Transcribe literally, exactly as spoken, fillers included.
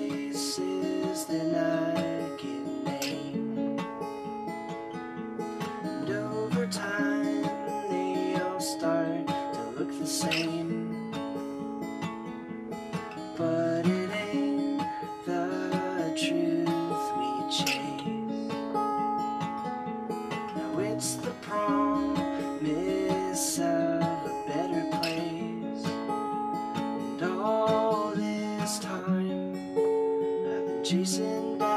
places than I can name, and over time they all start to look the same, but it ain't the truth we chase. Now it's the promise of a better place, and all this time I've been chasing down